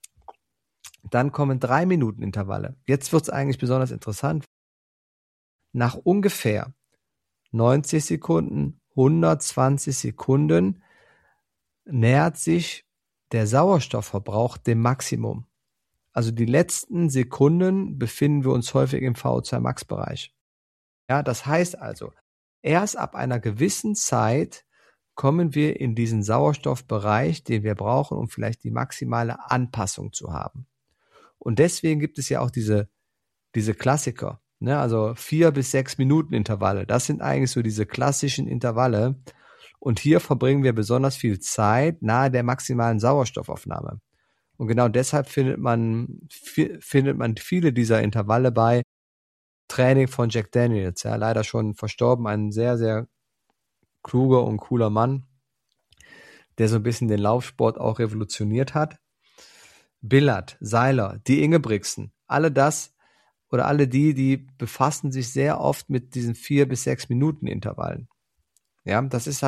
Dann kommen 3 Minuten Intervalle. Jetzt wird es eigentlich besonders interessant. Nach ungefähr 90 Sekunden, 120 Sekunden nähert sich der Sauerstoffverbrauch dem Maximum. Also die letzten Sekunden befinden wir uns häufig im VO2 Max Bereich. Ja, das heißt also, erst ab einer gewissen Zeit kommen wir in diesen Sauerstoffbereich, den wir brauchen, um vielleicht die maximale Anpassung zu haben. Und deswegen gibt es ja auch diese Klassiker, ne? Also 4 bis 6 Minuten Intervalle. Das sind eigentlich so diese klassischen Intervalle. Und hier verbringen wir besonders viel Zeit nahe der maximalen Sauerstoffaufnahme. Und genau deshalb findet man viele dieser Intervalle bei Training von Jack Daniels, ja, leider schon verstorben, ein sehr, sehr kluger und cooler Mann, der so ein bisschen den Laufsport auch revolutioniert hat. Billard, Seiler, die Ingebrigtsen, alle die befassen sich sehr oft mit diesen 4 bis 6 Minuten Intervallen. Ja, das ist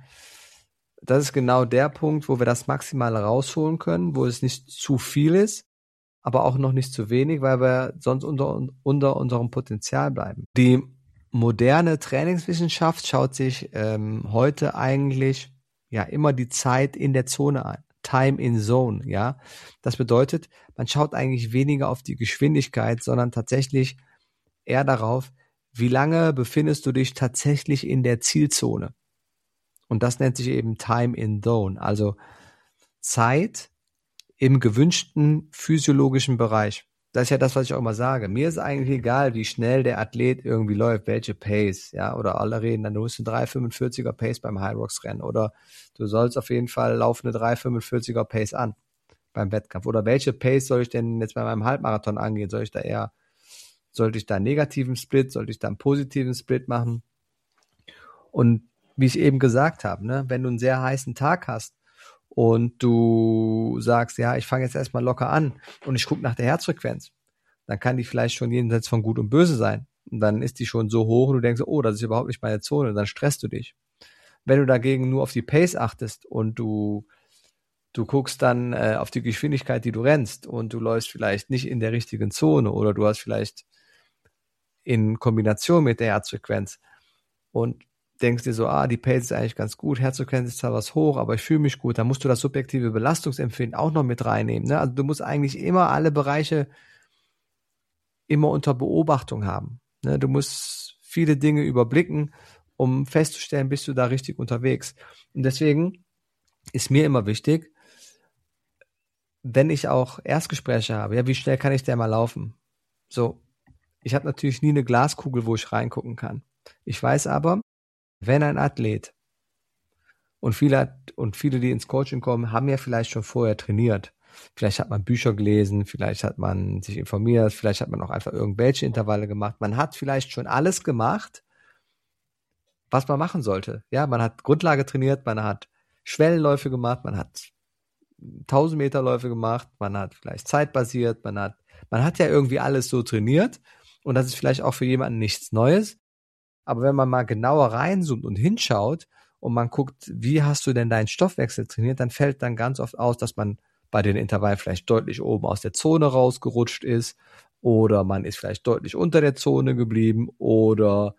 genau der Punkt, wo wir das Maximale rausholen können, wo es nicht zu viel ist, aber auch noch nicht zu wenig, weil wir sonst unter unserem Potenzial bleiben. Die moderne Trainingswissenschaft schaut sich heute eigentlich ja immer die Zeit in der Zone an. Time in Zone, ja. Das bedeutet, man schaut eigentlich weniger auf die Geschwindigkeit, sondern tatsächlich eher darauf, wie lange befindest du dich tatsächlich in der Zielzone. Und das nennt sich eben Time in Zone, also Zeit im gewünschten physiologischen Bereich. Das ist ja das, was ich auch immer sage. Mir ist eigentlich egal, wie schnell der Athlet irgendwie läuft, welche Pace, ja, oder alle reden dann, du musst eine 3,45er Pace beim High Rocks Rennen oder du sollst auf jeden Fall laufen eine 3,45er Pace an beim Wettkampf. Oder welche Pace soll ich denn jetzt bei meinem Halbmarathon angehen? Sollte ich da einen negativen Split, sollte ich da einen positiven Split machen? Und wie ich eben gesagt habe, ne, wenn du einen sehr heißen Tag hast, und du sagst, ja, ich fange jetzt erstmal locker an und ich gucke nach der Herzfrequenz, dann kann die vielleicht schon jenseits von Gut und Böse sein. Und dann ist die schon so hoch und du denkst, oh, das ist überhaupt nicht meine Zone, dann stresst du dich. Wenn du dagegen nur auf die Pace achtest und du guckst dann auf die Geschwindigkeit, die du rennst und du läufst vielleicht nicht in der richtigen Zone oder du hast vielleicht in Kombination mit der Herzfrequenz und denkst dir so, die Pace ist eigentlich ganz gut, Herzfrequenz ist zwar was hoch, aber ich fühle mich gut, dann musst du das subjektive Belastungsempfinden auch noch mit reinnehmen. Ne? Also du musst eigentlich immer alle Bereiche immer unter Beobachtung haben. Ne? Du musst viele Dinge überblicken, um festzustellen, bist du da richtig unterwegs. Und deswegen ist mir immer wichtig, wenn ich auch Erstgespräche habe, ja, wie schnell kann ich denn mal laufen? So, ich habe natürlich nie eine Glaskugel, wo ich reingucken kann. Ich weiß aber, wenn ein Athlet und viele, die ins Coaching kommen, haben ja vielleicht schon vorher trainiert. Vielleicht hat man Bücher gelesen, vielleicht hat man sich informiert, vielleicht hat man auch einfach irgendwelche Intervalle gemacht. Man hat vielleicht schon alles gemacht, was man machen sollte. Ja, man hat Grundlage trainiert, man hat Schwellenläufe gemacht, man hat 1000 Meter Läufe gemacht, man hat vielleicht zeitbasiert, man hat ja irgendwie alles so trainiert und das ist vielleicht auch für jemanden nichts Neues. Aber wenn man mal genauer reinzoomt und hinschaut und man guckt, wie hast du denn deinen Stoffwechsel trainiert, dann fällt dann ganz oft aus, dass man bei den Intervallen vielleicht deutlich oben aus der Zone rausgerutscht ist oder man ist vielleicht deutlich unter der Zone geblieben oder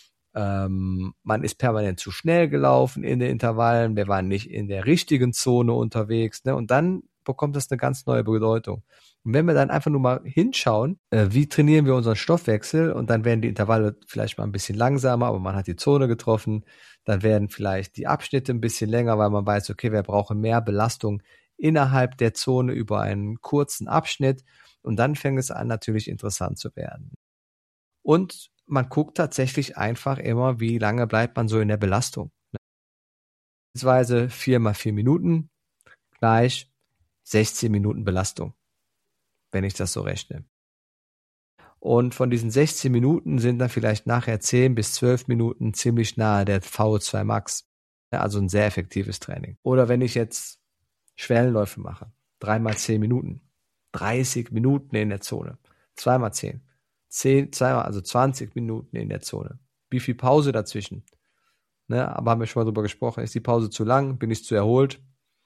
man ist permanent zu schnell gelaufen in den Intervallen, wir waren nicht in der richtigen Zone unterwegs, ne? Und dann bekommt das eine ganz neue Bedeutung. Und wenn wir dann einfach nur mal hinschauen, wie trainieren wir unseren Stoffwechsel und dann werden die Intervalle vielleicht mal ein bisschen langsamer, aber man hat die Zone getroffen, dann werden vielleicht die Abschnitte ein bisschen länger, weil man weiß, okay, wir brauchen mehr Belastung innerhalb der Zone über einen kurzen Abschnitt und dann fängt es an, natürlich interessant zu werden. Und man guckt tatsächlich einfach immer, wie lange bleibt man so in der Belastung. Beispielsweise 4 mal 4 Minuten gleich 16 Minuten Belastung, wenn ich das so rechne. Und von diesen 16 Minuten sind dann vielleicht nachher 10 bis 12 Minuten ziemlich nahe der VO2 Max. Also ein sehr effektives Training. Oder wenn ich jetzt Schwellenläufe mache, 3 mal 10 Minuten, 30 Minuten in der Zone, 2 mal 10, 2 mal, also 20 Minuten in der Zone. Wie viel Pause dazwischen? Ne, aber haben wir schon mal drüber gesprochen, ist die Pause zu lang, bin ich zu erholt?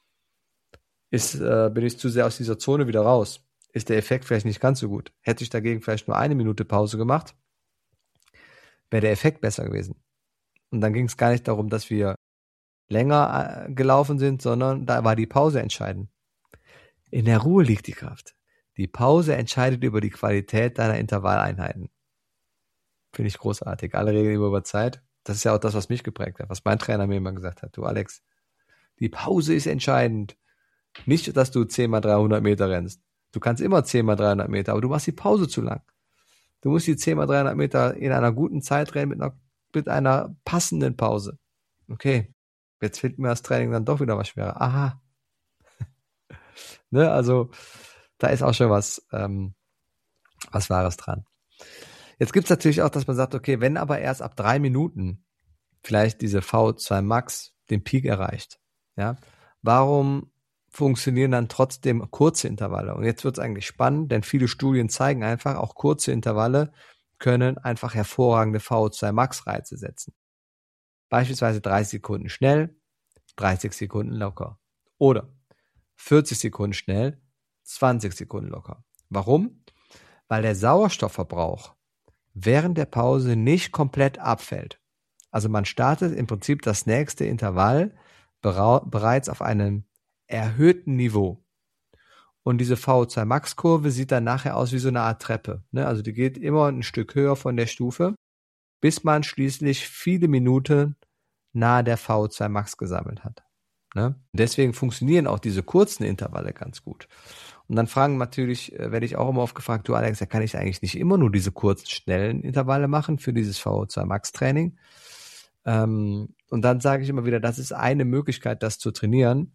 Bin ich zu sehr aus dieser Zone wieder raus? Ist der Effekt vielleicht nicht ganz so gut? Hätte ich dagegen vielleicht nur 1 Minute Pause gemacht, wäre der Effekt besser gewesen. Und dann ging es gar nicht darum, dass wir länger gelaufen sind, sondern da war die Pause entscheidend. In der Ruhe liegt die Kraft. Die Pause entscheidet über die Qualität deiner Intervalleinheiten. Finde ich großartig. Alle reden immer über Zeit. Das ist ja auch das, was mich geprägt hat, was mein Trainer mir immer gesagt hat. Du Alex, die Pause ist entscheidend. Nicht, dass du 10 mal 300 Meter rennst. Du kannst immer 10 mal 300 Meter, aber du machst die Pause zu lang. Du musst die 10 mal 300 Meter in einer guten Zeit rennen mit einer passenden Pause. Okay, jetzt fällt mir das Training dann doch wieder was schwerer. Aha. Ne, also da ist auch schon was Wahres dran. Jetzt gibt's natürlich auch, dass man sagt, okay, wenn aber erst ab 3 Minuten vielleicht diese VO2 Max den Peak erreicht, ja, warum funktionieren dann trotzdem kurze Intervalle? Und jetzt wird's eigentlich spannend, denn viele Studien zeigen einfach, auch kurze Intervalle können einfach hervorragende VO2 Max Reize setzen. Beispielsweise 30 Sekunden schnell, 30 Sekunden locker. Oder 40 Sekunden schnell, 20 Sekunden locker. Warum? Weil der Sauerstoffverbrauch während der Pause nicht komplett abfällt. Also man startet im Prinzip das nächste Intervall bereits auf einem erhöhten Niveau. Und diese VO2 Max Kurve sieht dann nachher aus wie so eine Art Treppe. Ne? Also die geht immer ein Stück höher von der Stufe, bis man schließlich viele Minuten nahe der VO2 Max gesammelt hat. Ne? Deswegen funktionieren auch diese kurzen Intervalle ganz gut. Und dann werde ich auch immer oft gefragt, du Alex, kann ich eigentlich nicht immer nur diese kurzen, schnellen Intervalle machen für dieses VO2 Max Training? Und dann sage ich immer wieder, das ist eine Möglichkeit, das zu trainieren.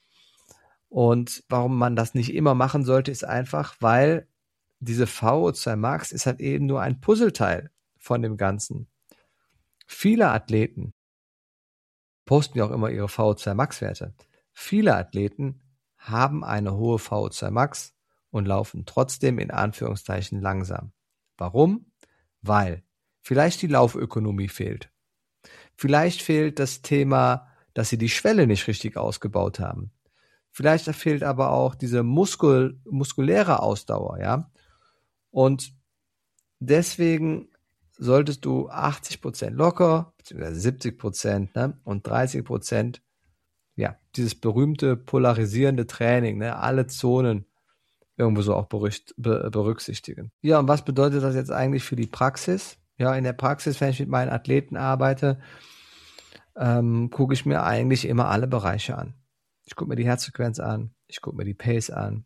Und warum man das nicht immer machen sollte, ist einfach, weil diese VO2 Max ist halt eben nur ein Puzzleteil von dem Ganzen. Viele Athleten posten ja auch immer ihre VO2 Max Werte. Viele Athleten haben eine hohe VO2 Max und laufen trotzdem in Anführungszeichen langsam. Warum? Weil vielleicht die Laufökonomie fehlt. Vielleicht fehlt das Thema, dass sie die Schwelle nicht richtig ausgebaut haben. Vielleicht fehlt aber auch diese muskuläre Ausdauer, ja. Und deswegen solltest du 80% locker, beziehungsweise 70%, ne, und 30%, ja, dieses berühmte polarisierende Training, ne, alle Zonen irgendwo so auch berücksichtigen. Ja, und was bedeutet das jetzt eigentlich für die Praxis? Ja, in der Praxis, wenn ich mit meinen Athleten arbeite, gucke ich mir eigentlich immer alle Bereiche an. Ich gucke mir die Herzfrequenz an, ich gucke mir die Pace an,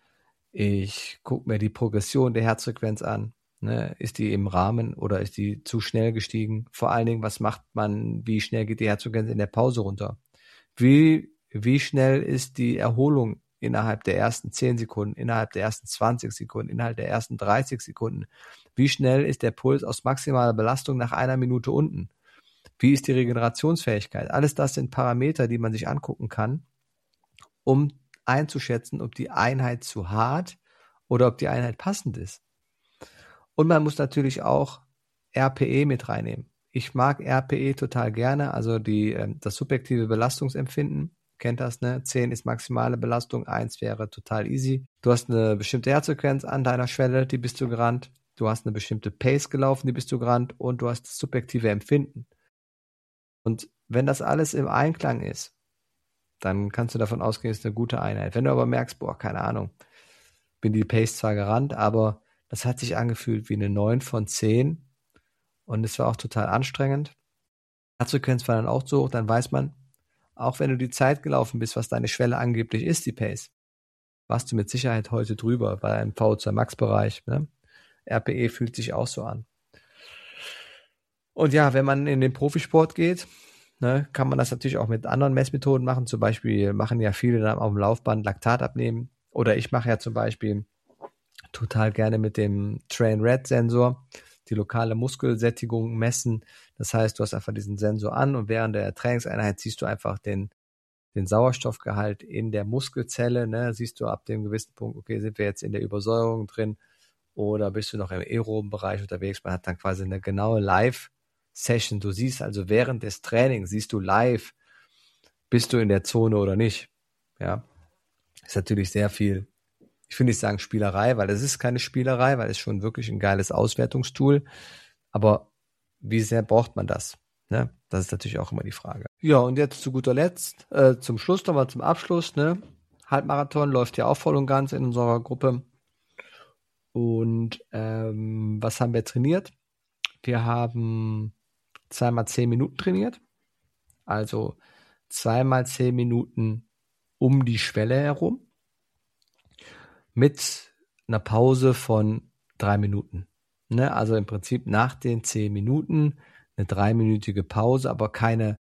ich gucke mir die Progression der Herzfrequenz an. Ne? Ist die im Rahmen oder ist die zu schnell gestiegen? Vor allen Dingen, was macht man, wie schnell geht die Herzfrequenz in der Pause runter? Wie schnell ist die Erholung innerhalb der ersten 10 Sekunden, innerhalb der ersten 20 Sekunden, innerhalb der ersten 30 Sekunden? Wie schnell ist der Puls aus maximaler Belastung nach 1 Minute unten? Wie ist die Regenerationsfähigkeit? Alles das sind Parameter, die man sich angucken kann, um einzuschätzen, ob die Einheit zu hart oder ob die Einheit passend ist. Und man muss natürlich auch RPE mit reinnehmen. Ich mag RPE total gerne, also das subjektive Belastungsempfinden. Kennt das, ne? 10 ist maximale Belastung, 1 wäre total easy. Du hast eine bestimmte Herzfrequenz an deiner Schwelle, die bist du gerannt. Du hast eine bestimmte Pace gelaufen, die bist du gerannt. Und du hast das subjektive Empfinden. Und wenn das alles im Einklang ist, dann kannst du davon ausgehen, es ist eine gute Einheit. Wenn du aber merkst, boah, keine Ahnung, bin die Pace zwar gerannt, aber das hat sich angefühlt wie eine 9 von 10 und es war auch total anstrengend. Herzfrequenz war dann auch so hoch, dann weiß man, auch wenn du die Zeit gelaufen bist, was deine Schwelle angeblich ist, die Pace, warst du mit Sicherheit heute drüber bei einem VO2 Max Bereich. Ne? RPE fühlt sich auch so an. Und ja, wenn man in den Profisport geht, ne, kann man das natürlich auch mit anderen Messmethoden machen. Zum Beispiel machen ja viele dann auf dem Laufband Laktat abnehmen. Oder ich mache ja zum Beispiel total gerne mit dem Train-Red-Sensor die lokale Muskelsättigung messen. Das heißt, du hast einfach diesen Sensor an und während der Trainingseinheit siehst du einfach den Sauerstoffgehalt in der Muskelzelle. Ne? Siehst du ab dem gewissen Punkt, okay, sind wir jetzt in der Übersäuerung drin oder bist du noch im aeroben Bereich unterwegs? Man hat dann quasi eine genaue Live-Session. Du siehst also während des Trainings, siehst du live, bist du in der Zone oder nicht. Ja, ist natürlich sehr viel, ich will nicht sagen Spielerei, weil es ist keine Spielerei, weil es schon wirklich ein geiles Auswertungstool. Aber wie sehr braucht man das? Ne? Das ist natürlich auch immer die Frage. Ja, und jetzt zu guter Letzt, zum Schluss nochmal zum Abschluss. Ne? Halbmarathon läuft ja auch voll und ganz in unserer Gruppe. Und was haben wir trainiert? Wir haben 2 x 10 Minuten trainiert. Also 2 x 10 Minuten um die Schwelle herum mit einer Pause von 3 Minuten. Ne? Also im Prinzip nach den 10 Minuten eine 3-minütige Pause, aber keine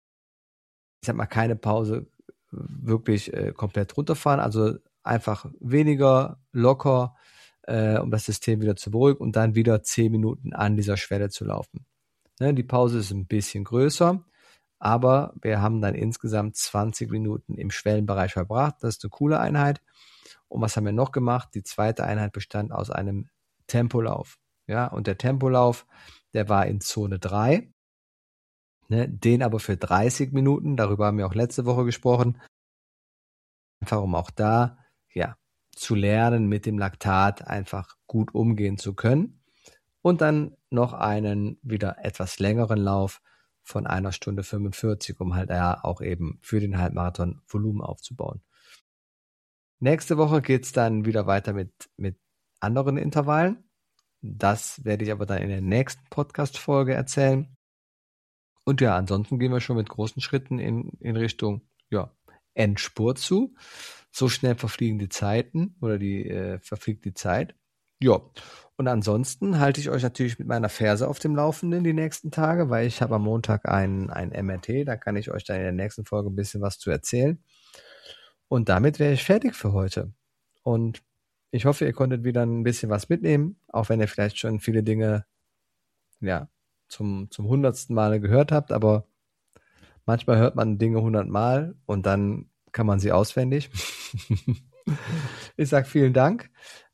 Pause wirklich komplett runterfahren. Also einfach weniger locker, um das System wieder zu beruhigen und dann wieder 10 Minuten an dieser Schwelle zu laufen. Ne? Die Pause ist ein bisschen größer, aber wir haben dann insgesamt 20 Minuten im Schwellenbereich verbracht. Das ist eine coole Einheit. Und was haben wir noch gemacht? Die zweite Einheit bestand aus einem Tempolauf. Ja, und der Tempolauf, der war in Zone 3. Ne, den aber für 30 Minuten. Darüber haben wir auch letzte Woche gesprochen. Einfach um auch da, ja, zu lernen, mit dem Laktat einfach gut umgehen zu können. Und dann noch einen wieder etwas längeren Lauf von 1 Stunde 45, um halt ja auch eben für den Halbmarathon Volumen aufzubauen. Nächste Woche geht's dann wieder weiter mit anderen Intervallen. Das werde ich aber dann in der nächsten Podcast-Folge erzählen. Und ja, ansonsten gehen wir schon mit großen Schritten in Richtung, ja, Endspurt zu. So schnell verfliegen die Zeiten oder verfliegt die Zeit. Ja, und ansonsten halte ich euch natürlich mit meiner Ferse auf dem Laufenden die nächsten Tage, weil ich habe am Montag ein MRT, da kann ich euch dann in der nächsten Folge ein bisschen was zu erzählen. Und damit wäre ich fertig für heute. Und ich hoffe, ihr konntet wieder ein bisschen was mitnehmen, auch wenn ihr vielleicht schon viele Dinge, ja, zum 100. Male gehört habt, aber manchmal hört man Dinge 100 Mal und dann kann man sie auswendig. Ich sage vielen Dank.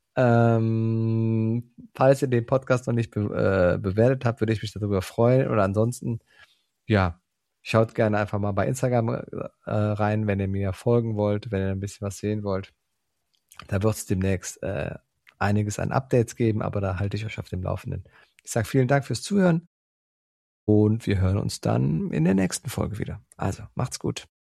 Falls ihr den Podcast noch nicht bewertet habt, würde ich mich darüber freuen. Oder ansonsten, ja, schaut gerne einfach mal bei Instagram rein, wenn ihr mir folgen wollt, wenn ihr ein bisschen was sehen wollt. Da wird es demnächst einiges an Updates geben, aber da halte ich euch auf dem Laufenden. Ich sage vielen Dank fürs Zuhören und wir hören uns dann in der nächsten Folge wieder. Also, macht's gut.